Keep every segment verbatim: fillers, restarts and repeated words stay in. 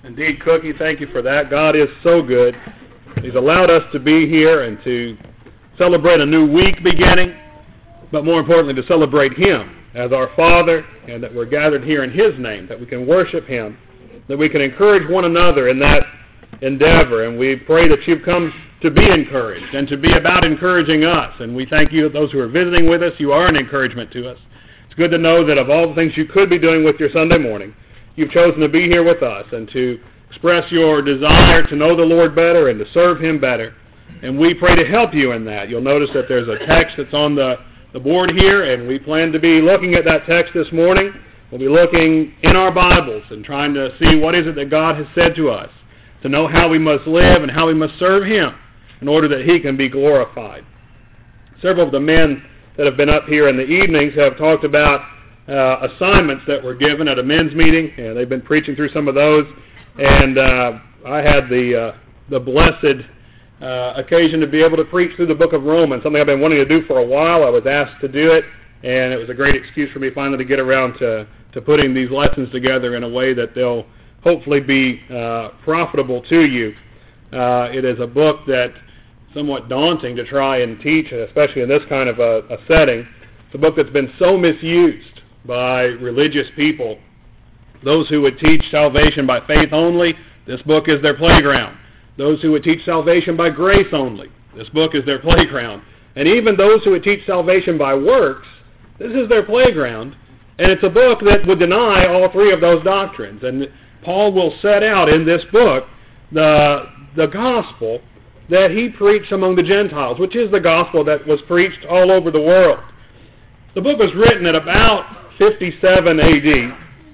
Indeed, Cookie, thank you for that. God is so good. He's allowed us to be here and to celebrate a new week beginning, but more importantly, to celebrate Him as our Father, and that we're gathered here in His name, that we can worship Him, that we can encourage one another in that endeavor. And we pray that you've come to be encouraged and to be about encouraging us. And we thank you, those who are visiting with us, you are an encouragement to us. It's good to know that of all the things you could be doing with your Sunday morning, you've chosen to be here with us and to express your desire to know the Lord better and to serve Him better. And we pray to help you in that. You'll notice that there's a text that's on the, the board here, and we plan to be looking at that text this morning. We'll be looking in our Bibles and trying to see what is it that God has said to us, to know how we must live and how we must serve Him in order that He can be glorified. Several of the men that have been up here in the evenings have talked about uh, assignments that were given at a men's meeting, and they've been preaching through some of those. And uh, I had the uh, the blessed uh, occasion to be able to preach through the book of Romans, something I've been wanting to do for a while. I was asked to do it, and it was a great excuse for me finally to get around to, to putting these lessons together in a way that they'll hopefully be uh, profitable to you. Uh, it is a book that's somewhat daunting to try and teach, especially in this kind of a, a setting. It's a book that's been so misused by religious people. Those who would teach salvation by faith only, this book is their playground. Those who would teach salvation by grace only, this book is their playground. And even those who would teach salvation by works, this is their playground. And it's a book that would deny all three of those doctrines. And Paul will set out in this book the, the gospel that he preached among the Gentiles, which is the gospel that was preached all over the world. The book was written at about fifty-seven A D,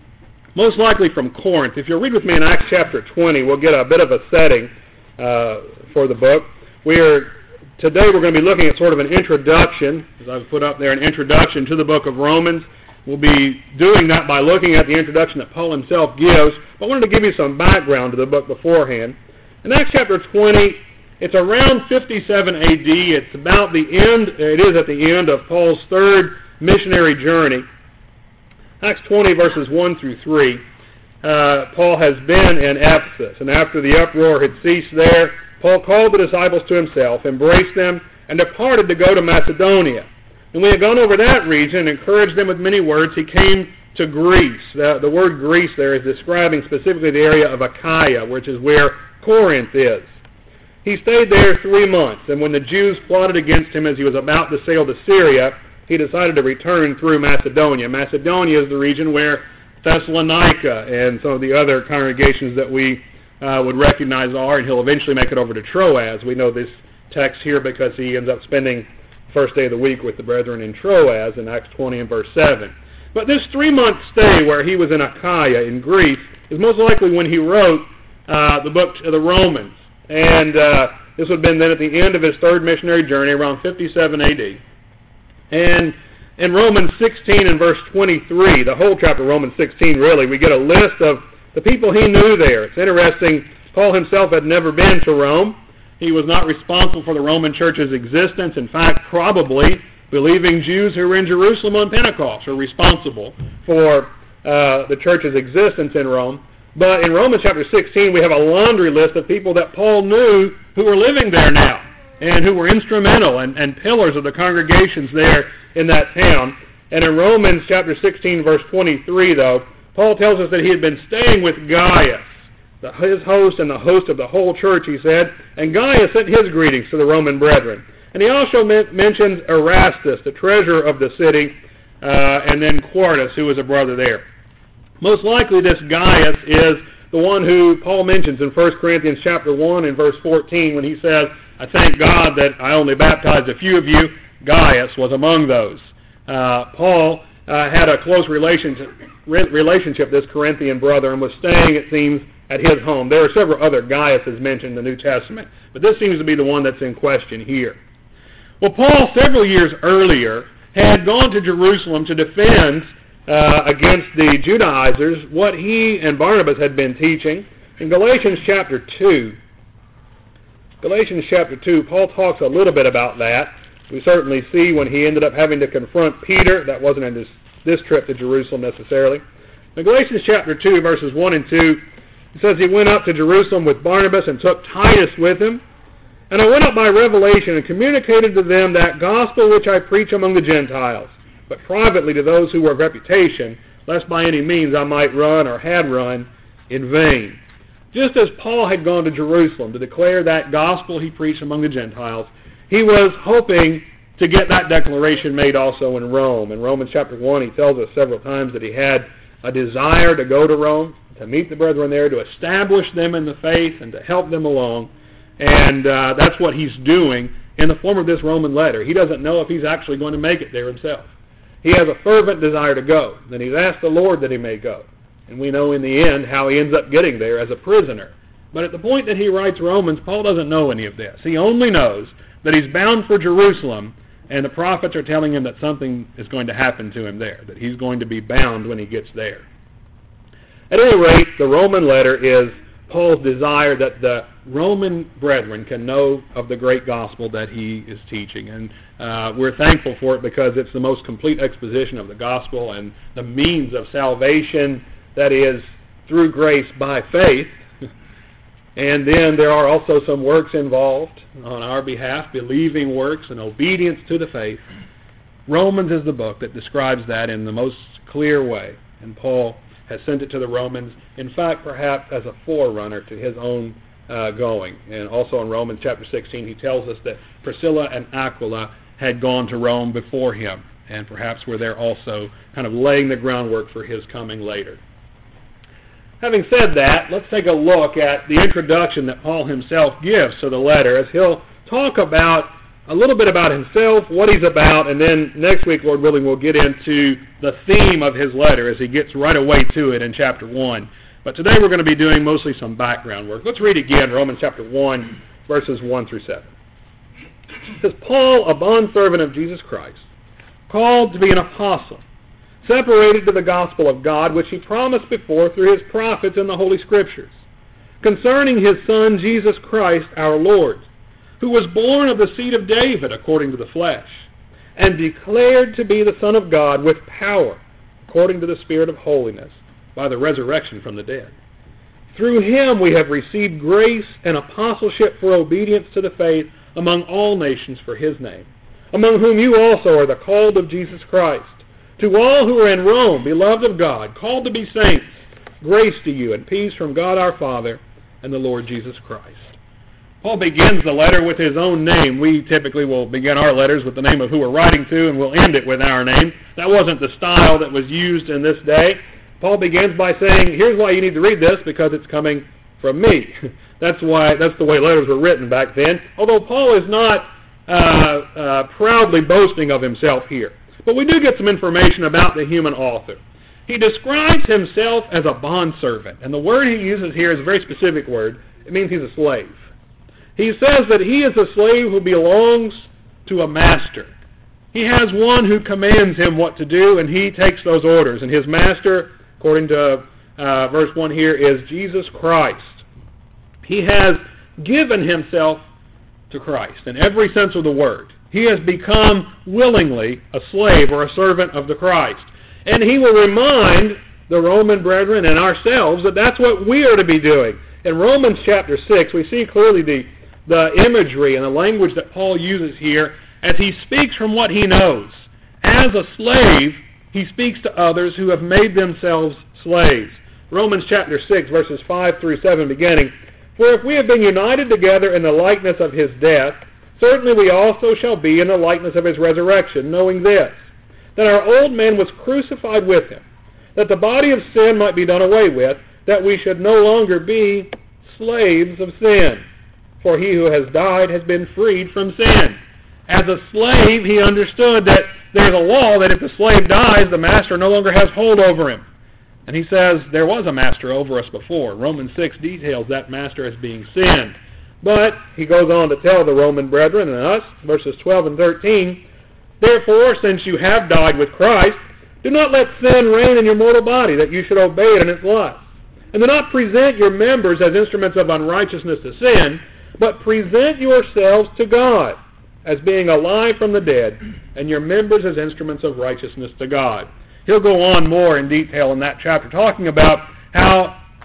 most likely from Corinth. If you'll read with me in Acts chapter twenty, we'll get a bit of a setting uh, for the book. We're Today we're going to be looking at sort of an introduction, as I've put up there, an introduction to the book of Romans. We'll be doing that by looking at the introduction that Paul himself gives. But I wanted to give you some background to the book beforehand. In Acts chapter twenty, it's around fifty-seven A D. It's about the end, it is at the end of Paul's third missionary journey. Acts twenty, verses one through three. Uh, Paul has been in Ephesus, and after the uproar had ceased there, Paul called the disciples to himself, embraced them, and departed to go to Macedonia. And when he had gone over that region and encouraged them with many words, he came to Greece. The, the word Greece there is describing specifically the area of Achaia, which is where Corinth is. He stayed there three months, and when the Jews plotted against him as he was about to sail to Syria, he decided to return through Macedonia. Macedonia is the region where Thessalonica and some of the other congregations that we uh, would recognize are, and he'll eventually make it over to Troas. We know this text here because he ends up spending the first day of the week with the brethren in Troas in Acts twenty and verse seven. But this three-month stay where he was in Achaia in Greece is most likely when he wrote uh, the book of the Romans. And uh, this would have been then at the end of his third missionary journey, around fifty-seven A D. And in Romans sixteen and verse twenty-three, the whole chapter of Romans sixteen really, we get a list of the people he knew there. It's interesting, Paul himself had never been to Rome. He was not responsible for the Roman church's existence. In fact, probably believing Jews who were in Jerusalem on Pentecost are responsible for uh, the church's existence in Rome. But in Romans chapter sixteen, we have a laundry list of people that Paul knew who were living there now and who were instrumental and, and pillars of the congregations there in that town. And in Romans chapter sixteen, verse twenty-three, though, Paul tells us that he had been staying with Gaius, the, his host and the host of the whole church, he said, and Gaius sent his greetings to the Roman brethren. And he also men- mentions Erastus, the treasurer of the city, uh, and then Quartus, who was a brother there. Most likely this Gaius is the one who Paul mentions in First Corinthians chapter one and verse fourteen when he says, I thank God that I only baptized a few of you. Gaius was among those. Uh, Paul uh, had a close relationship, relationship with this Corinthian brother and was staying, it seems, at his home. There are several other Gaiuses mentioned in the New Testament, but this seems to be the one that's in question here. Well, Paul, several years earlier, had gone to Jerusalem to defend uh, against the Judaizers what he and Barnabas had been teaching. In Galatians chapter two, Galatians chapter two, Paul talks a little bit about that. We certainly see when he ended up having to confront Peter. That wasn't in this, this trip to Jerusalem necessarily. In Galatians chapter two, verses one and two, It says he went up to Jerusalem with Barnabas and took Titus with him. And I went up by revelation and communicated to them that gospel which I preach among the Gentiles, but privately to those who were of reputation, lest by any means I might run or had run in vain. Just as Paul had gone to Jerusalem to declare that gospel he preached among the Gentiles, he was hoping to get that declaration made also in Rome. In Romans chapter one, he tells us several times that he had a desire to go to Rome, to meet the brethren there, to establish them in the faith and to help them along. And uh, that's what he's doing in the form of this Roman letter. He doesn't know if he's actually going to make it there himself. He has a fervent desire to go, and he's asked the Lord that he may go. And we know in the end how he ends up getting there as a prisoner. But at the point that he writes Romans, Paul doesn't know any of this. He only knows that he's bound for Jerusalem, and the prophets are telling him that something is going to happen to him there, that he's going to be bound when he gets there. At any rate, the Roman letter is Paul's desire that the Roman brethren can know of the great gospel that he is teaching. And uh, we're thankful for it because it's the most complete exposition of the gospel and the means of salvation that is through grace by faith. And then there are also some works involved on our behalf, believing works and obedience to the faith. Romans is the book that describes that in the most clear way. And Paul has sent it to the Romans, in fact, perhaps as a forerunner to his own uh, going. And also in Romans chapter sixteen, he tells us that Priscilla and Aquila had gone to Rome before him, and perhaps were there also kind of laying the groundwork for his coming later. Having said that, let's take a look at the introduction that Paul himself gives to the letter, as he'll talk about a little bit about himself, what he's about, and then next week, Lord willing, we'll get into the theme of his letter as he gets right away to it in chapter one. But today we're going to be doing mostly some background work. Let's read again Romans chapter one, verses one through seven. It says, Paul, a bondservant of Jesus Christ, called to be an apostle, separated to the gospel of God, which he promised before through his prophets in the Holy Scriptures, concerning his Son, Jesus Christ, our Lord, who was born of the seed of David according to the flesh, and declared to be the Son of God with power, according to the Spirit of holiness, by the resurrection from the dead. Through him we have received grace and apostleship for obedience to the faith among all nations for his name, among whom you also are the called of Jesus Christ. To all who are in Rome, beloved of God, called to be saints, grace to you and peace from God our Father and the Lord Jesus Christ. Paul begins the letter with his own name. We typically will begin our letters with the name of who we're writing to, and we'll end it with our name. That wasn't the style that was used in this day. Paul begins by saying, here's why you need to read this, because it's coming from me. That's why. That's the way letters were written back then, although Paul is not uh, uh, proudly boasting of himself here. But we do get some information about the human author. He describes himself as a bondservant, and the word he uses here is a very specific word. It means he's a slave. He says that he is a slave who belongs to a master. He has one who commands him what to do, and he takes those orders. And his master, according to uh, verse one here, is Jesus Christ. He has given himself to Christ in every sense of the word. He has become willingly a slave or a servant of the Christ. And he will remind the Roman brethren and ourselves that that's what we are to be doing. In Romans chapter six, we see clearly the, the imagery and the language that Paul uses here as he speaks from what he knows. As a slave, he speaks to others who have made themselves slaves. Romans chapter six, verses five through seven beginning, For if we have been united together in the likeness of his death, certainly we also shall be in the likeness of his resurrection, knowing this, that our old man was crucified with him, that the body of sin might be done away with, that we should no longer be slaves of sin. For he who has died has been freed from sin. As a slave, he understood that there's a law that if the slave dies, the master no longer has hold over him. And he says there was a master over us before. Romans six details that master as being sin. But he goes on to tell the Roman brethren and us, verses twelve and thirteen, Therefore, since you have died with Christ, do not let sin reign in your mortal body, that you should obey it in its lusts. And do not present your members as instruments of unrighteousness to sin, but present yourselves to God as being alive from the dead, and your members as instruments of righteousness to God. He'll go on more in detail in that chapter, talking about how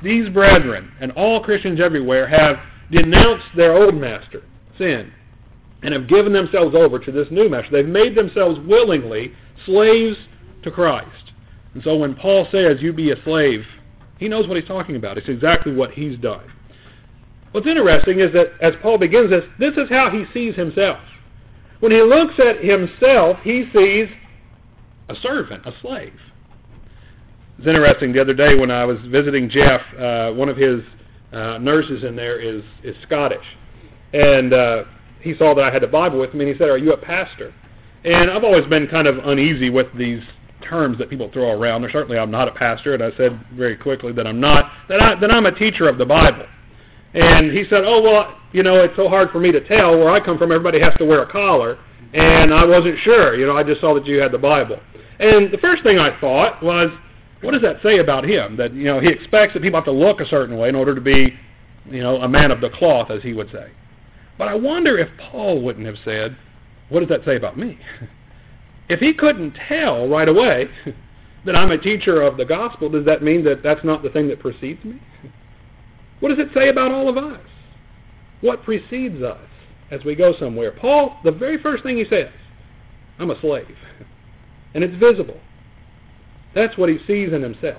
these brethren and all Christians everywhere have denounced their old master, sin, and have given themselves over to this new master. They've made themselves willingly slaves to Christ. And so when Paul says, you be a slave, he knows what he's talking about. It's exactly what he's done. What's interesting is that as Paul begins this, this is how he sees himself. When he looks at himself, he sees a servant, a slave. It's interesting, the other day when I was visiting Jeff, uh, one of his uh, nurses in there is, is Scottish. And uh, he saw that I had the Bible with me, and he said, are you a pastor? And I've always been kind of uneasy with these terms that people throw around. Or certainly I'm not a pastor, and I said very quickly that I'm not, that, I, that I'm a teacher of the Bible. And he said, oh, well, you know, it's so hard for me to tell. Where I come from, everybody has to wear a collar, and I wasn't sure. You know, I just saw that you had the Bible. And the first thing I thought was, what does that say about him? That, you know, he expects that people have to look a certain way in order to be, you know, a man of the cloth, as he would say. But I wonder if Paul wouldn't have said, what does that say about me? If he couldn't tell right away that I'm a teacher of the gospel, does that mean that that's not the thing that precedes me? What does it say about all of us? What precedes us as we go somewhere? Paul, the very first thing he says, I'm a slave. And it's visible. That's what he sees in himself.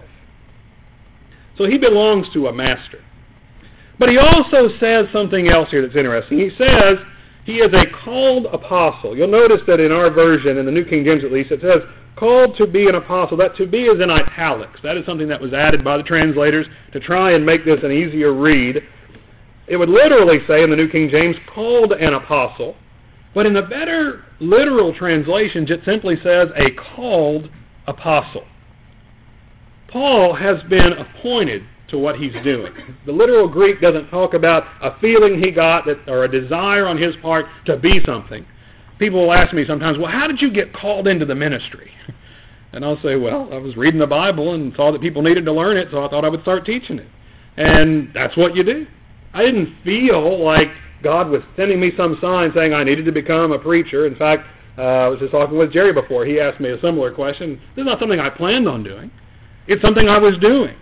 So he belongs to a master. But he also says something else here that's interesting. He says he is a called apostle. You'll notice that in our version, in the New King James at least, it says called to be an apostle. That to be is in italics. That is something that was added by the translators to try and make this an easier read. It would literally say in the New King James, called an apostle. But in the better literal translations, it simply says a called apostle. Paul has been appointed to what he's doing. The literal Greek doesn't talk about a feeling he got that, or a desire on his part to be something. People will ask me sometimes, well, how did you get called into the ministry? And I'll say, well, I was reading the Bible and saw that people needed to learn it, so I thought I would start teaching it. And that's what you do. I didn't feel like God was sending me some sign saying I needed to become a preacher. In fact, uh, I was just talking with Jerry before. He asked me a similar question. This is not something I planned on doing. It's something I was doing.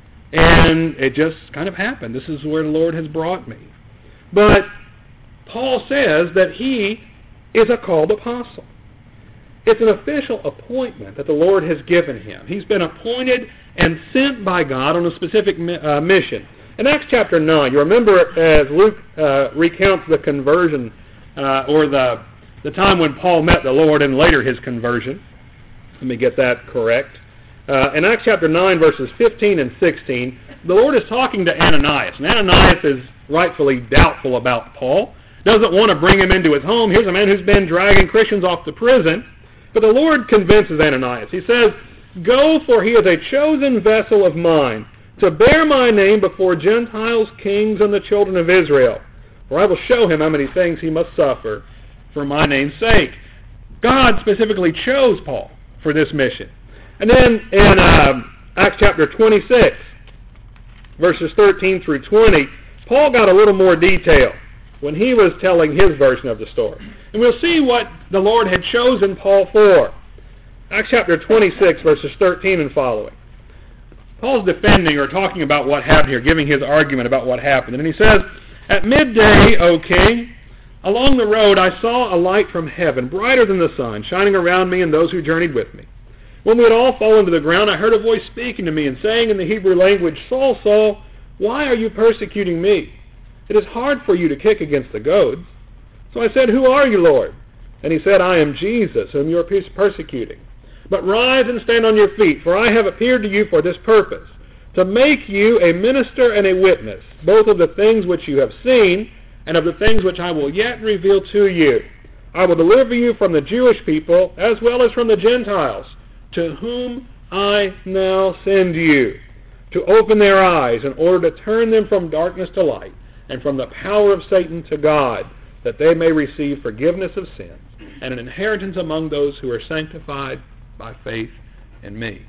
And it just kind of happened. This is where the Lord has brought me. But Paul says that he is a called apostle. It's an official appointment that the Lord has given him. He's been appointed and sent by God on a specific uh, mission. In Acts chapter nine, you remember as Luke uh, recounts the conversion uh, or the, the time when Paul met the Lord and later his conversion. Let me get that correct. Uh, in Acts chapter nine, verses fifteen and sixteen, the Lord is talking to Ananias. And Ananias is rightfully doubtful about Paul, doesn't want to bring him into his home. Here's a man who's been dragging Christians off to prison. But the Lord convinces Ananias. He says, go, for he is a chosen vessel of mine, to bear my name before Gentiles, kings, and the children of Israel. For I will show him how many things he must suffer for my name's sake. God specifically chose Paul for this mission. And then in uh, Acts chapter twenty-six, verses thirteen through twenty, Paul got a little more detail when he was telling his version of the story. And we'll see what the Lord had chosen Paul for. Acts chapter twenty-six, verses thirteen and following. Paul's defending or talking about what happened here, giving his argument about what happened. And he says, at midday, O king, along the road I saw a light from heaven, brighter than the sun, shining around me and those who journeyed with me. When we had all fallen to the ground, I heard a voice speaking to me and saying in the Hebrew language, Saul, Saul, why are you persecuting me? It is hard for you to kick against the goads. So I said, who are you, Lord? And he said, I am Jesus, whom you are persecuting. But rise and stand on your feet, for I have appeared to you for this purpose, to make you a minister and a witness, both of the things which you have seen and of the things which I will yet reveal to you. I will deliver you from the Jewish people as well as from the Gentiles, to whom I now send you, to open their eyes in order to turn them from darkness to light and from the power of Satan to God, that they may receive forgiveness of sins and an inheritance among those who are sanctified by faith in me.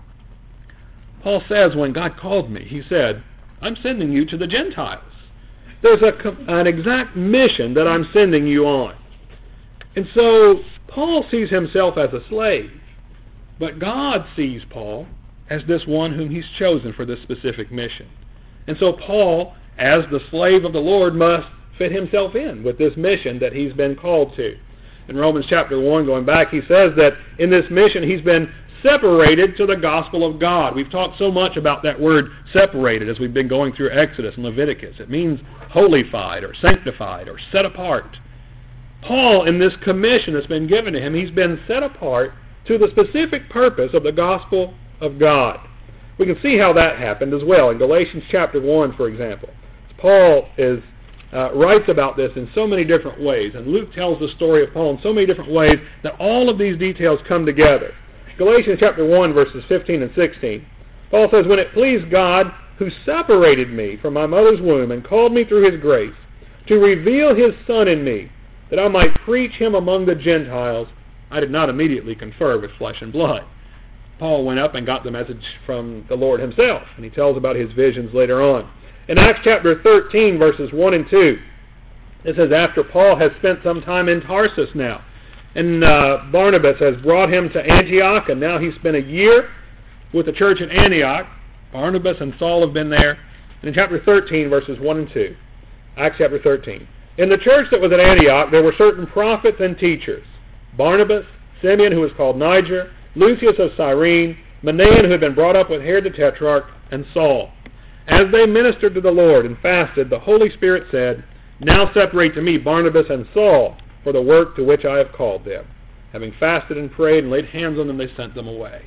Paul says when God called me, he said, I'm sending you to the Gentiles. There's a, an exact mission that I'm sending you on. And so Paul sees himself as a slave. But God sees Paul as this one whom he's chosen for this specific mission. And so Paul, as the slave of the Lord, must fit himself in with this mission that he's been called to. In Romans chapter one, going back, he says that in this mission he's been separated to the gospel of God. We've talked so much about that word separated as we've been going through Exodus and Leviticus. It means holified or sanctified or set apart. Paul, in this commission that's been given to him, he's been set apart to the specific purpose of the gospel of God. We can see how that happened as well in Galatians chapter one, for example. Paul is uh, writes about this in so many different ways, and Luke tells the story of Paul in so many different ways that all of these details come together. Galatians chapter one, verses fifteen and sixteen, Paul says, "When it pleased God, who separated me from my mother's womb and called me through his grace, to reveal his Son in me, that I might preach him among the Gentiles, I did not immediately confer with flesh and blood." Paul went up and got the message from the Lord himself, and he tells about his visions later on. In Acts chapter thirteen, verses one and two, it says, "After Paul has spent some time in Tarsus now, and uh, Barnabas has brought him to Antioch, and now he's spent a year with the church in Antioch. Barnabas and Saul have been there." And in chapter thirteen, verses one and two, Acts chapter thirteen, "In the church that was at Antioch there were certain prophets and teachers, Barnabas, Simeon, who was called Niger, Lucius of Cyrene, Manaen, who had been brought up with Herod the Tetrarch, and Saul. As they ministered to the Lord and fasted, the Holy Spirit said, 'Now separate to me Barnabas and Saul for the work to which I have called them.' Having fasted and prayed and laid hands on them, they sent them away."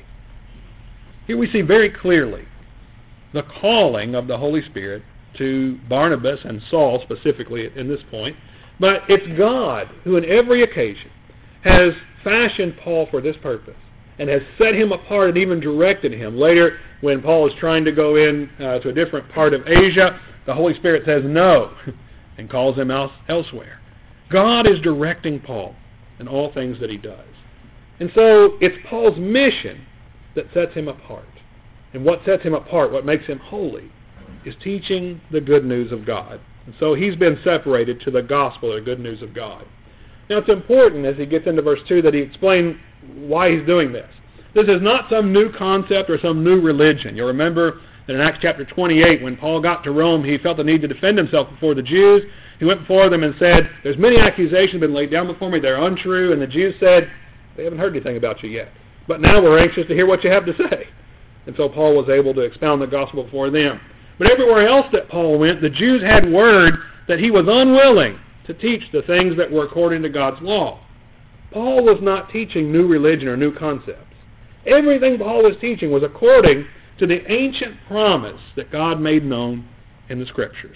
Here we see very clearly the calling of the Holy Spirit to Barnabas and Saul specifically in this point. But it's God who in every occasion has fashioned Paul for this purpose and has set him apart and even directed him. Later, when Paul is trying to go in uh, to a different part of Asia, the Holy Spirit says no and calls him else, elsewhere. God is directing Paul in all things that he does. And so it's Paul's mission that sets him apart. And what sets him apart, what makes him holy, is teaching the good news of God. And so he's been separated to the gospel, the good news of God. Now it's important as he gets into verse two that he explain why he's doing this. This is not some new concept or some new religion. You'll remember that in Acts chapter twenty-eight, when Paul got to Rome, he felt the need to defend himself before the Jews. He went before them and said, "There's many accusations been laid down before me. They're untrue." And the Jews said, "They haven't heard anything about you yet. But now we're anxious to hear what you have to say." And so Paul was able to expound the gospel before them. But everywhere else that Paul went, the Jews had word that he was unwilling to teach the things that were according to God's law. Paul was not teaching new religion or new concepts. Everything Paul was teaching was according to the ancient promise that God made known in the Scriptures.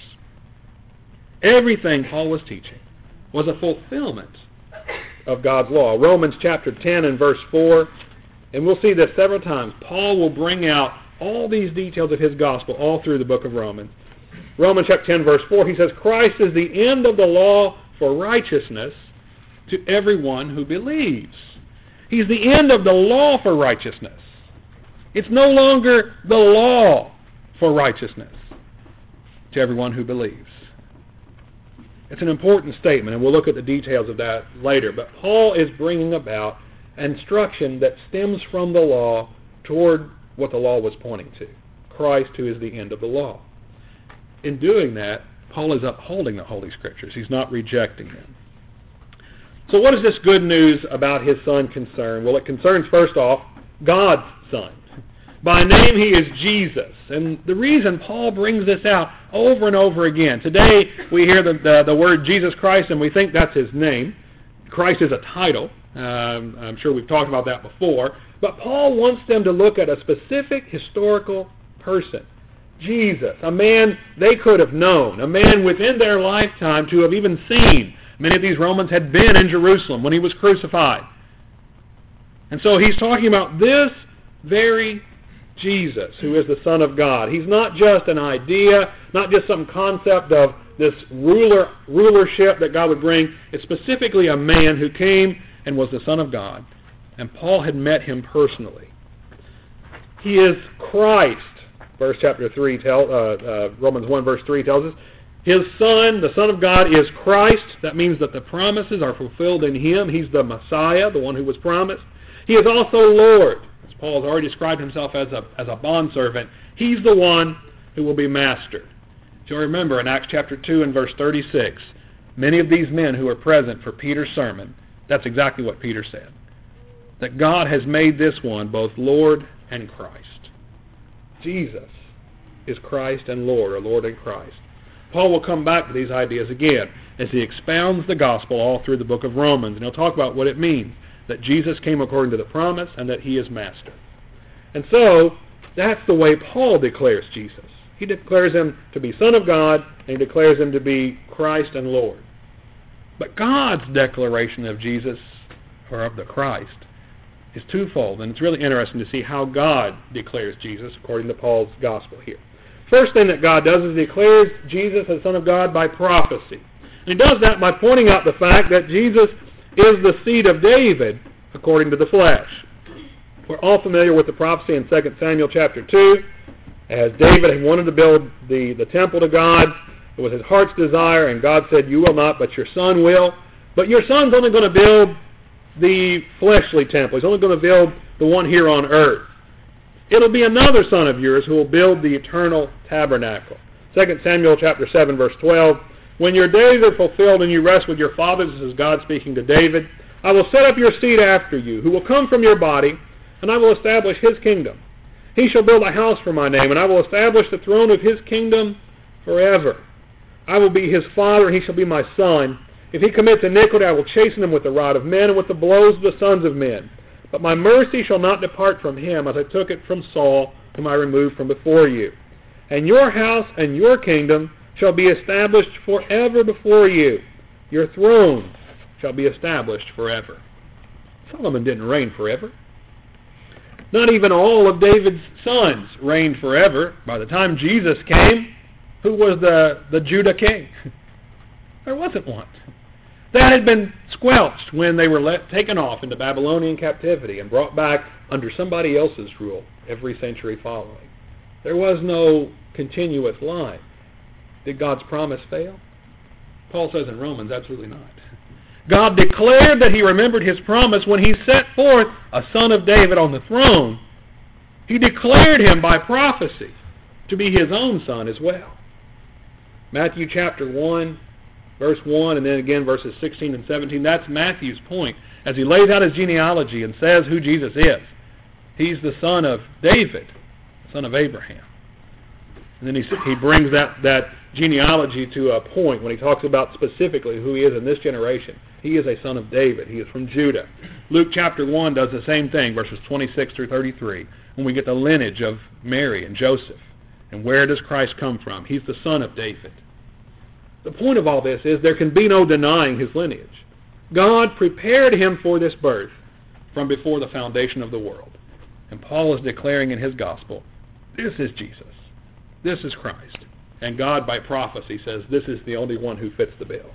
Everything Paul was teaching was a fulfillment of God's law. Romans chapter ten and verse four, and we'll see this several times. Paul will bring out all these details of his gospel all through the book of Romans. Romans chapter ten verse four, he says, "Christ is the end of the law for righteousness to everyone who believes." He's the end of the law for righteousness. It's no longer the law for righteousness to everyone who believes. It's an important statement, and we'll look at the details of that later. But Paul is bringing about instruction that stems from the law toward what the law was pointing to, Christ, who is the end of the law. In doing that, Paul is upholding the Holy Scriptures. He's not rejecting them. So what is this good news about his Son concern? Well, it concerns, first off, God's Son. By name, he is Jesus. And the reason Paul brings this out over and over again. Today, we hear the, the, the word Jesus Christ, and we think that's his name. Christ is a title. Um, I'm sure we've talked about that before. But Paul wants them to look at a specific historical person. Jesus, a man they could have known, a man within their lifetime to have even seen. Many of these Romans had been in Jerusalem when he was crucified. And so he's talking about this very Jesus, who is the Son of God. He's not just an idea, not just some concept of this ruler rulership that God would bring. It's specifically a man who came and was the Son of God. And Paul had met him personally. He is Christ. Verse chapter three, tell, uh, uh, Romans one verse three tells us, his Son, the Son of God, is Christ. That means that the promises are fulfilled in him. He's the Messiah, the one who was promised. He is also Lord. As Paul has already described himself as a, as a bondservant, he's the one who will be master. You'll remember in Acts chapter two and verse thirty-six, many of these men who were present for Peter's sermon, that's exactly what Peter said. That God has made this one both Lord and Christ. Jesus is Christ and Lord, or Lord and Christ. Paul will come back to these ideas again as he expounds the gospel all through the book of Romans, and he'll talk about what it means that Jesus came according to the promise and that he is master. And so, that's the way Paul declares Jesus. He declares him to be Son of God, and he declares him to be Christ and Lord. But God's declaration of Jesus, or of the Christ, is twofold, and it's really interesting to see how God declares Jesus according to Paul's gospel here. First thing that God does is he declares Jesus as Son of God by prophecy. And he does that by pointing out the fact that Jesus is the seed of David according to the flesh. We're all familiar with the prophecy in Second Samuel chapter two. As David had wanted to build the, the temple to God, it was his heart's desire, and God said, you will not, but your son will. But your son's only going to build the fleshly temple. He's only going to build the one here on earth. It'll be another son of yours who will build the eternal tabernacle. Second Samuel chapter seven, verse twelve. When your days are fulfilled and you rest with your fathers, this is God speaking to David, I will set up your seed after you, who will come from your body, and I will establish his kingdom. He shall build a house for my name, and I will establish the throne of his kingdom forever. I will be his father, and he shall be my son. If he commits iniquity, I will chasten him with the rod of men and with the blows of the sons of men. But my mercy shall not depart from him, as I took it from Saul, whom I removed from before you. And your house and your kingdom shall be established forever before you. Your throne shall be established forever. Solomon didn't reign forever. Not even all of David's sons reigned forever. By the time Jesus came, who was the, the Judah king? There wasn't one. That had been squelched when they were let, taken off into Babylonian captivity and brought back under somebody else's rule every century following. There was no continuous line. Did God's promise fail? Paul says in Romans, absolutely not. God declared that he remembered his promise when he set forth a son of David on the throne. He declared him by prophecy to be his own son as well. Matthew chapter one, verse one, and then again verses sixteen and seventeen, that's Matthew's point as he lays out his genealogy and says who Jesus is. He's the son of David, son of Abraham. And then he, he brings that, that genealogy to a point when he talks about specifically who he is in this generation. He is a son of David. He is from Judah. Luke chapter one does the same thing, verses twenty-six through thirty-three, when we get the lineage of Mary and Joseph. And where does Christ come from? He's the son of David. The point of all this is there can be no denying his lineage. God prepared him for this birth from before the foundation of the world. And Paul is declaring in his gospel, this is Jesus. This is Christ. And God, by prophecy, says this is the only one who fits the bill.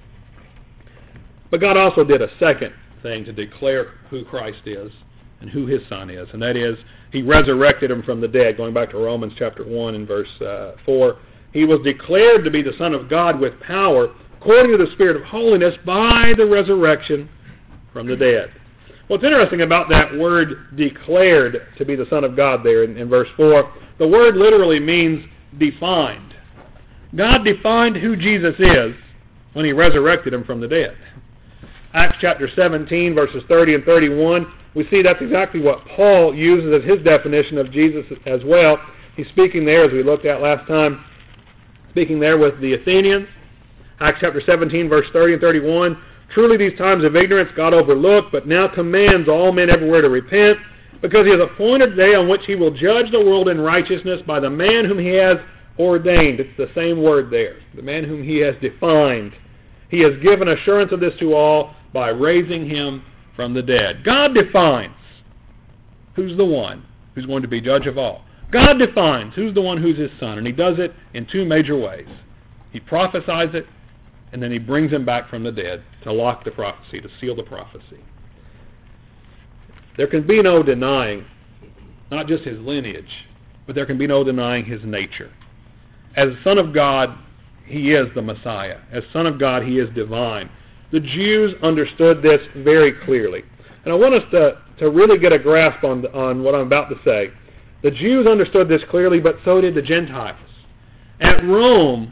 But God also did a second thing to declare who Christ is and who his son is. And that is, he resurrected him from the dead. Going back to Romans chapter one and verse uh, four. He was declared to be the Son of God with power, according to the Spirit of holiness, by the resurrection from the dead. What's interesting about that word declared to be the Son of God there in, in verse four, the word literally means defined. God defined who Jesus is when he resurrected him from the dead. Acts chapter seventeen, verses thirty and thirty-one, we see that's exactly what Paul uses as his definition of Jesus as well. He's speaking there, as we looked at last time, speaking there with the Athenians. Acts chapter seventeen, verse thirty and thirty-one, truly these times of ignorance God overlooked, but now commands all men everywhere to repent, because he has appointed a day on which he will judge the world in righteousness by the man whom he has ordained. It's the same word there, the man whom he has defined. He has given assurance of this to all by raising him from the dead. God defines who's the one who's going to be judge of all. God defines who's the one who's his son, and he does it in two major ways. He prophesies it, and then he brings him back from the dead to lock the prophecy, to seal the prophecy. There can be no denying, not just his lineage, but there can be no denying his nature. As Son of God, he is the Messiah. As Son of God, he is divine. The Jews understood this very clearly. And I want us to, to really get a grasp on, on what I'm about to say. The Jews understood this clearly, but so did the Gentiles. At Rome,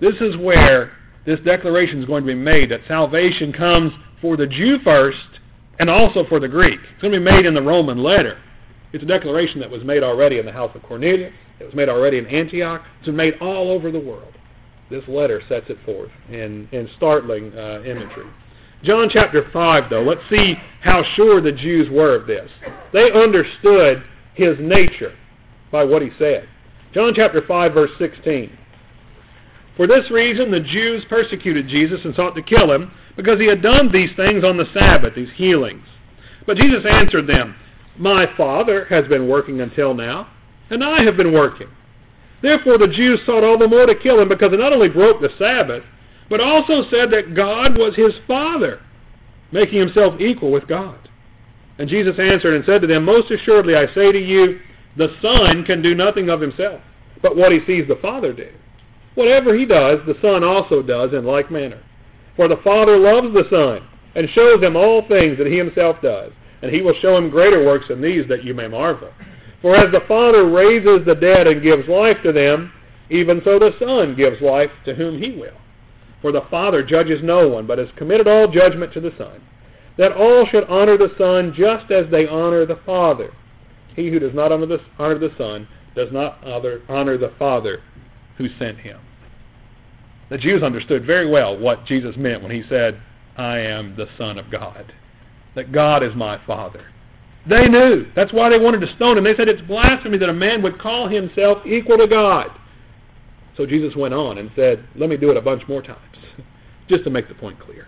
This is where this declaration is going to be made, that salvation comes for the Jew first and also for the Greek. It's going to be made in the Roman letter. It's a declaration that was made already in the house of Cornelius. It was made already in Antioch. It's been made all over the world. This letter sets it forth in, in startling uh, imagery. John chapter five, though, let's see how sure the Jews were of this. They understood his nature by what he said. John chapter five, verse sixteen. For this reason the Jews persecuted Jesus and sought to kill him, because he had done these things on the Sabbath, these healings. But Jesus answered them, My Father has been working until now, and I have been working. Therefore the Jews sought all the more to kill him, because he not only broke the Sabbath, but also said that God was his Father, making himself equal with God. And Jesus answered and said to them, Most assuredly I say to you, the Son can do nothing of himself, but what he sees the Father do. Whatever he does, the Son also does in like manner. For the Father loves the Son, and shows him all things that he himself does, and he will show him greater works than these, that you may marvel. For as the Father raises the dead and gives life to them, even so the Son gives life to whom he will. For the Father judges no one, but has committed all judgment to the Son, that all should honor the Son just as they honor the Father. He who does not honor the, honor the Son does not honor, honor the Father who sent him. The Jews understood very well what Jesus meant when he said, I am the Son of God, that God is my Father. They knew. That's why they wanted to stone him. They said it's blasphemy that a man would call himself equal to God. So Jesus went on and said, let me do it a bunch more times, just to make the point clear.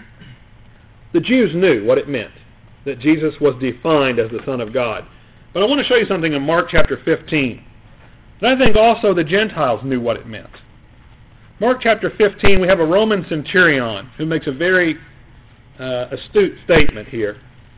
The Jews knew what it meant, that Jesus was defined as the Son of God. But I want to show you something in Mark chapter fifteen. And I think also the Gentiles knew what it meant. Mark chapter fifteen, we have a Roman centurion who makes a very uh, astute statement here.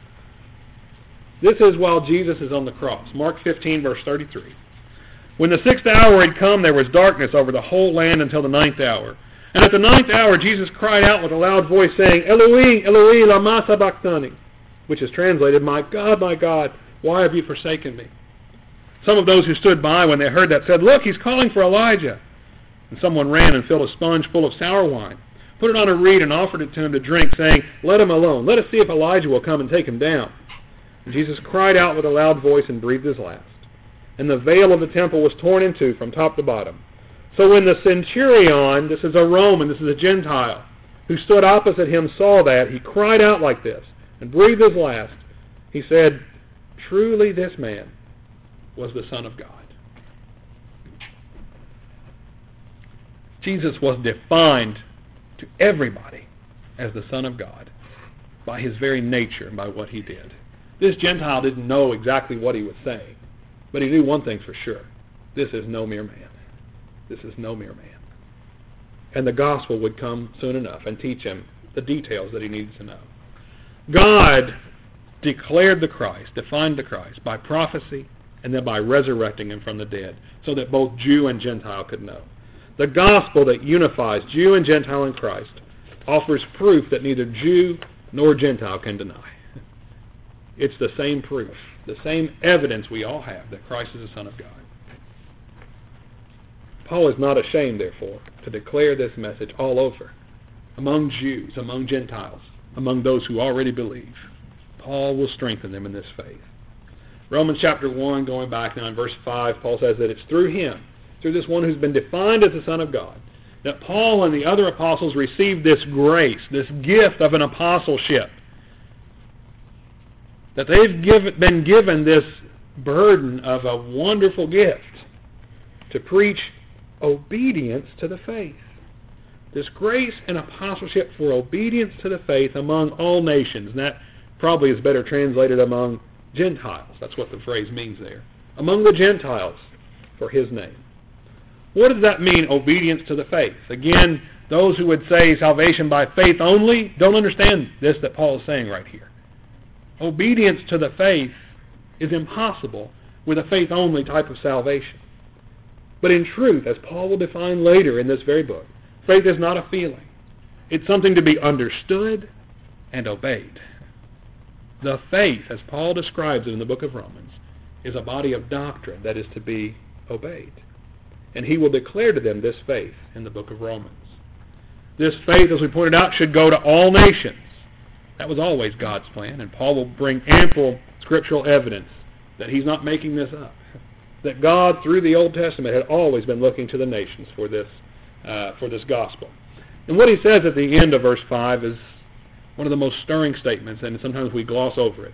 This is while Jesus is on the cross. Mark fifteen, verse thirty-three. When the sixth hour had come, there was darkness over the whole land until the ninth hour. And at the ninth hour, Jesus cried out with a loud voice, saying, Eloi, Eloi, lama sabachthani, which is translated, My God, my God, why have you forsaken me? Some of those who stood by when they heard that said, Look, he's calling for Elijah. And someone ran and filled a sponge full of sour wine, put it on a reed and offered it to him to drink, saying, Let him alone. Let us see if Elijah will come and take him down. And Jesus cried out with a loud voice and breathed his last. And the veil of the temple was torn in two from top to bottom. So when the centurion, this is a Roman, this is a Gentile, who stood opposite him saw that, he cried out like this and breathed his last. He said, Truly this man was the Son of God. Jesus was defined to everybody as the Son of God by his very nature and by what he did. This Gentile didn't know exactly what he was saying, but he knew one thing for sure. This is no mere man. This is no mere man. And the gospel would come soon enough and teach him the details that he needed to know. God declared the Christ, defined the Christ by prophecy and then by resurrecting him from the dead so that both Jew and Gentile could know. The gospel that unifies Jew and Gentile in Christ offers proof that neither Jew nor Gentile can deny. It's the same proof, the same evidence we all have that Christ is the Son of God. Paul is not ashamed, therefore, to declare this message all over, among Jews, among Gentiles, among those who already believe. Paul will strengthen them in this faith. Romans chapter one, going back now in verse five, Paul says that it's through him, through this one who's been defined as the Son of God, that Paul and the other apostles received this grace, this gift of an apostleship, that they've give, been given this burden of a wonderful gift to preach obedience to the faith. This grace and apostleship for obedience to the faith among all nations. And that probably is better translated among Gentiles. That's what the phrase means there. Among the Gentiles for his name. What does that mean, obedience to the faith? Again, those who would say salvation by faith only don't understand this that Paul is saying right here. Obedience to the faith is impossible with a faith-only type of salvation. But in truth, as Paul will define later in this very book, faith is not a feeling. It's something to be understood and obeyed. The faith, as Paul describes it in the book of Romans, is a body of doctrine that is to be obeyed. and he will declare to them this faith in the book of Romans. This faith, as we pointed out, should go to all nations. That was always God's plan, and Paul will bring ample scriptural evidence that he's not making this up. That God, through the Old Testament, had always been looking to the nations for this, uh, for this gospel. And what he says at the end of verse five is one of the most stirring statements, and sometimes we gloss over it.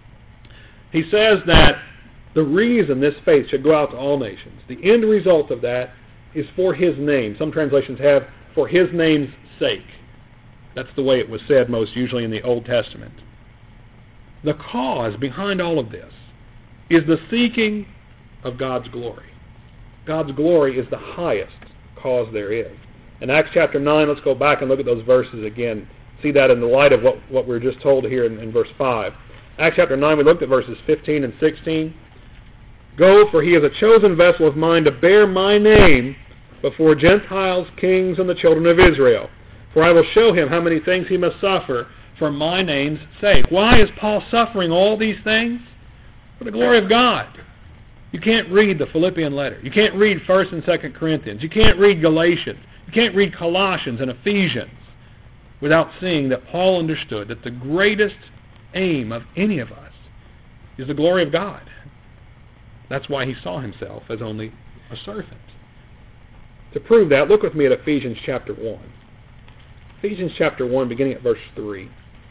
He says that the reason this faith should go out to all nations, the end result of that is for his name. Some translations have for his name's sake. That's the way it was said most usually in the Old Testament. The cause behind all of this is the seeking of God's glory. God's glory is the highest cause there is. In Acts chapter nine, let's go back and look at those verses again. See that in the light of what, what we were just told here in, in verse five. Acts chapter nine, we looked at verses fifteen and sixteen. Go, for he is a chosen vessel of mine to bear my name before Gentiles, kings, and the children of Israel. For I will show him how many things he must suffer for my name's sake. Why is Paul suffering all these things? For the glory of God. You can't read the Philippian letter. You can't read First and Second Corinthians. You can't read Galatians. You can't read Colossians and Ephesians without seeing that Paul understood that the greatest aim of any of us is the glory of God. That's why he saw himself as only a servant. To prove that, look with me at Ephesians chapter one. Ephesians chapter one, beginning at verse three.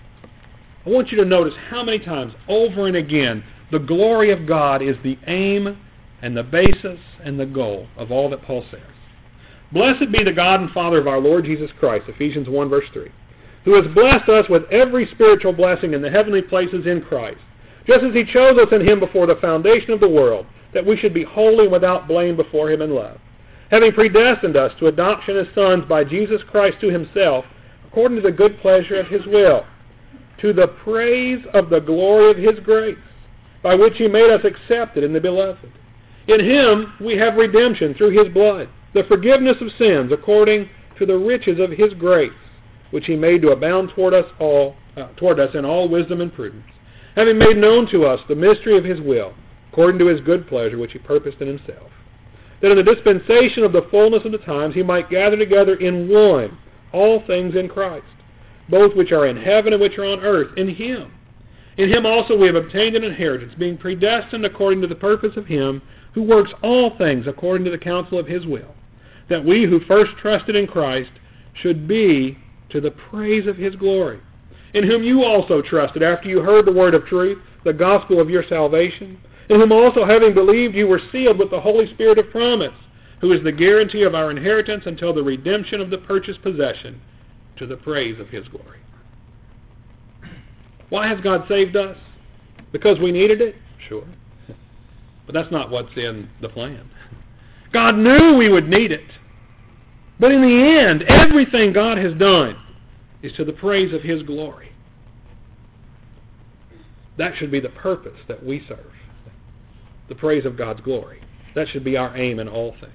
I want you to notice how many times, over and again, the glory of God is the aim and the basis and the goal of all that Paul says. Blessed be the God and Father of our Lord Jesus Christ, Ephesians one, verse three, who has blessed us with every spiritual blessing in the heavenly places in Christ, just as he chose us in him before the foundation of the world, that we should be holy and without blame before him in love, having predestined us to adoption as sons by Jesus Christ to himself, according to the good pleasure of his will, to the praise of the glory of his grace, by which he made us accepted in the beloved. In him we have redemption through his blood, the forgiveness of sins according to the riches of his grace, which he made to abound toward us all, uh, toward us in all wisdom and prudence, having made known to us the mystery of his will, according to his good pleasure which he purposed in himself, that in the dispensation of the fullness of the times he might gather together in one all things in Christ, both which are in heaven and which are on earth, in him. In him also we have obtained an inheritance, being predestined according to the purpose of him who works all things according to the counsel of his will, that we who first trusted in Christ should be to the praise of his glory, in whom you also trusted after you heard the word of truth, the gospel of your salvation, in whom also having believed you were sealed with the Holy Spirit of promise, who is the guarantee of our inheritance until the redemption of the purchased possession, to the praise of his glory. Why has God saved us? Because we needed it? Sure. But that's not what's in the plan. God knew we would need it. But in the end, everything God has done is to the praise of his glory. That should be the purpose that we serve. The praise of God's glory. That should be our aim in all things.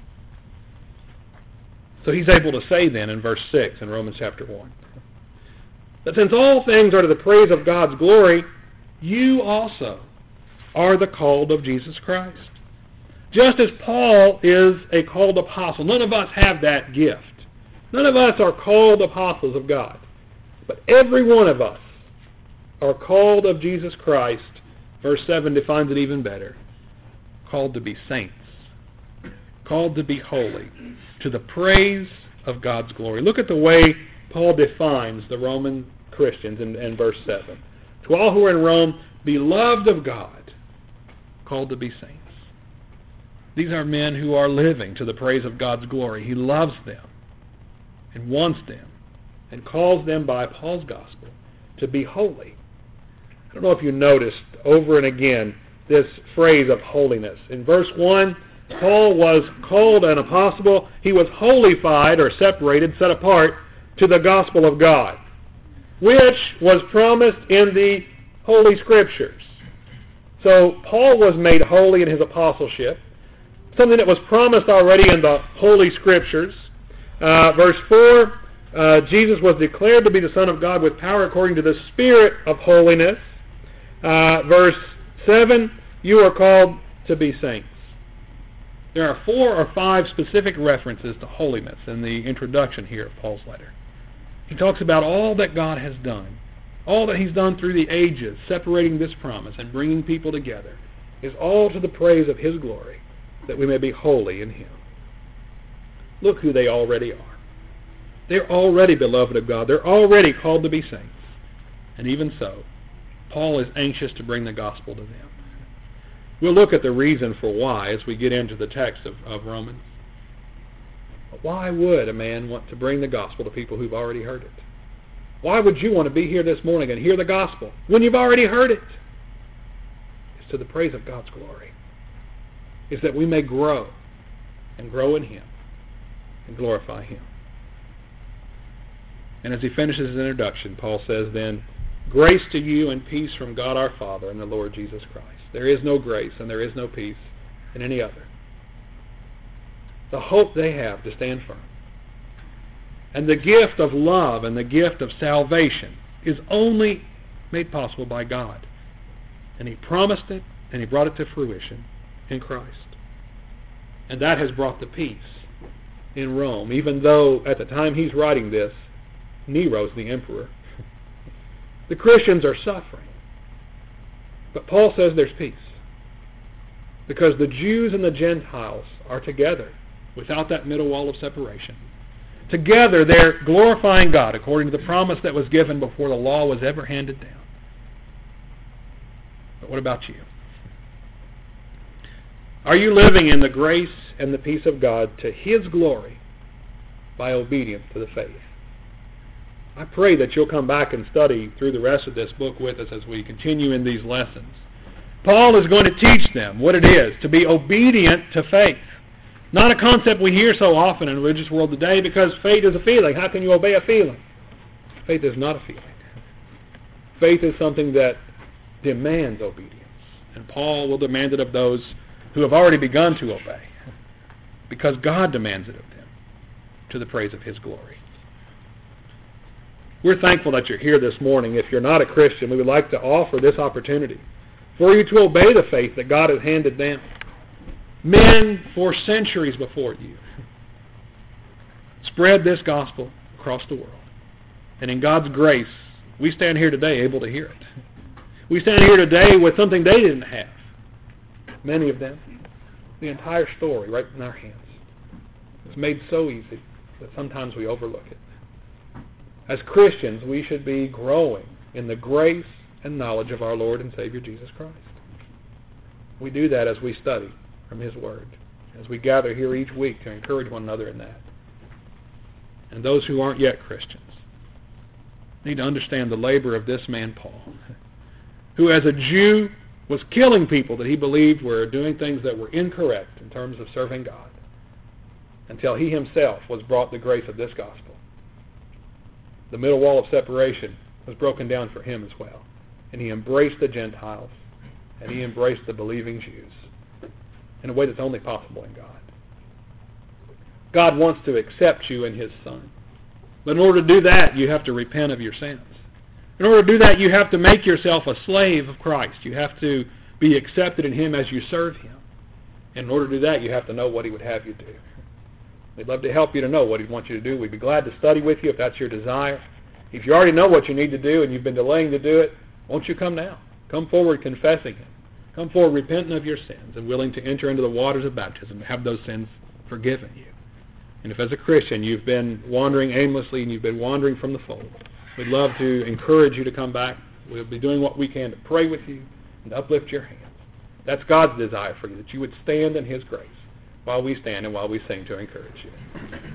So he's able to say then in verse six in Romans chapter one, that since all things are to the praise of God's glory, you also are the called of Jesus Christ. Just as Paul is a called apostle, none of us have that gift. None of us are called apostles of God. But every one of us are called of Jesus Christ. Verse seven defines it even better. Called to be saints. Called to be holy. To the praise of God's glory. Look at the way Paul defines the Roman Christians in, in verse seven. To all who are in Rome, beloved of God, called to be saints. These are men who are living to the praise of God's glory. He loves them and wants them and calls them by Paul's gospel to be holy. I don't know if you noticed over and again this phrase of holiness. In verse one, Paul was called an apostle. He was holified or separated, set apart to the gospel of God, which was promised in the Holy Scriptures. So Paul was made holy in his apostleship, something that was promised already in the Holy Scriptures. Uh, verse four, uh, Jesus was declared to be the Son of God with power according to the Spirit of holiness. Uh, verse seven, you are called to be saints. There are four or five specific references to holiness in the introduction here of Paul's letter. He talks about all that God has done, all that he's done through the ages, separating this promise and bringing people together, is all to the praise of his glory, that we may be holy in him. Look who they already are. They're already beloved of God. They're already called to be saints. And even so, Paul is anxious to bring the gospel to them. We'll look at the reason for why as we get into the text of, of Romans. Why would a man want to bring the gospel to people who've already heard it? Why would you want to be here this morning and hear the gospel when you've already heard it? It's to the praise of God's glory. It's that we may grow and grow in him and glorify him. And as he finishes his introduction, Paul says then, grace to you and peace from God our Father and the Lord Jesus Christ. There is no grace and there is no peace in any other. The hope they have to stand firm. And the gift of love and the gift of salvation is only made possible by God. And he promised it and he brought it to fruition in Christ. And that has brought the peace in Rome, even though at the time he's writing this, Nero's the emperor. The Christians are suffering. But Paul says there's peace. Because the Jews and the Gentiles are together without that middle wall of separation. Together they're glorifying God according to the promise that was given before the law was ever handed down. But what about you? Are you living in the grace and the peace of God to his glory by obedience to the faith? I pray that you'll come back and study through the rest of this book with us as we continue in these lessons. Paul is going to teach them what it is to be obedient to faith. Not a concept we hear so often in the religious world today, because faith is a feeling. How can you obey a feeling? Faith is not a feeling. Faith is something that demands obedience. And Paul will demand it of those who have already begun to obey, because God demands it of them to the praise of his glory. We're thankful that you're here this morning. If you're not a Christian, we would like to offer this opportunity for you to obey the faith that God has handed down. Men for centuries before you spread this gospel across the world. And in God's grace, we stand here today able to hear it. We stand here today with something they didn't have. Many of them. The entire story right in our hands. It's made so easy that sometimes we overlook it. As Christians, we should be growing in the grace and knowledge of our Lord and Savior Jesus Christ. We do that as we study from his word, as we gather here each week to encourage one another in that. And those who aren't yet Christians need to understand the labor of this man Paul, who as a Jew was killing people that he believed were doing things that were incorrect in terms of serving God, until he himself was brought the grace of this gospel. The middle wall of separation was broken down for him as well. And he embraced the Gentiles, and he embraced the believing Jews in a way that's only possible in God. God wants to accept you in his Son. But in order to do that, you have to repent of your sins. In order to do that, you have to make yourself a slave of Christ. You have to be accepted in him as you serve him. And in order to do that, you have to know what he would have you do. We'd love to help you to know what he'd want you to do. We'd be glad to study with you if that's your desire. If you already know what you need to do and you've been delaying to do it, won't you come now? Come forward confessing him. Come forward repentant of your sins and willing to enter into the waters of baptism and have those sins forgiven you. And if as a Christian you've been wandering aimlessly and you've been wandering from the fold, we'd love to encourage you to come back. We'll be doing what we can to pray with you and uplift your hands. That's God's desire for you, that you would stand in his grace while we stand and while we sing to encourage you.